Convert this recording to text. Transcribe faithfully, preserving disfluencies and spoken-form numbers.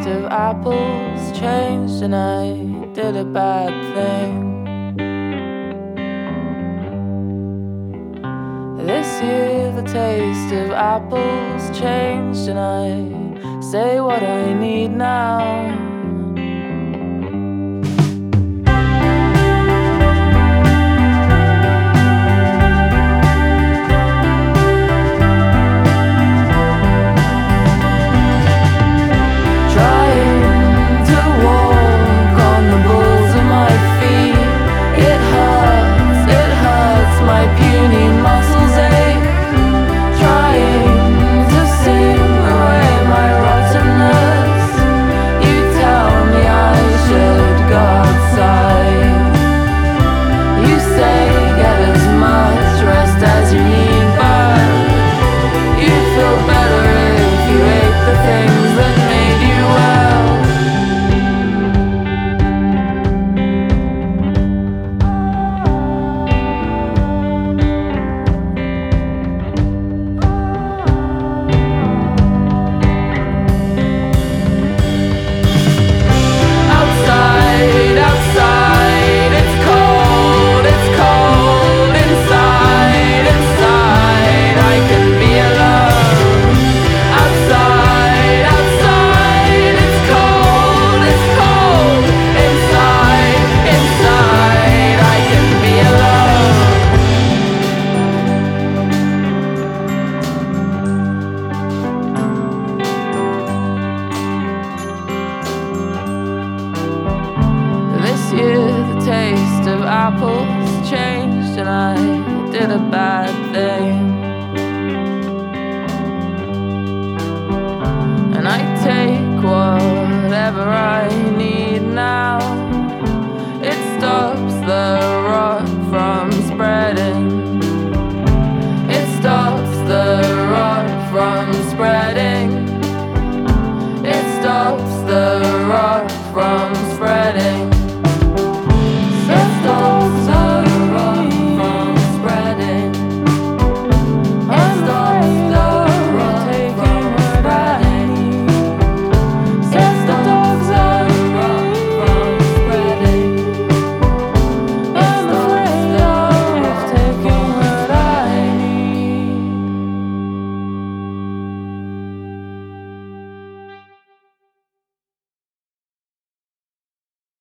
taste of apples changed and I did a bad thing. This year the taste of apples changed and I say what I need now. This year the taste of apples changed and I did a bad thing. And I take whatever I need now. It stops the rot from spreading. It stops the rot from spreading. It stops the rot from spreading.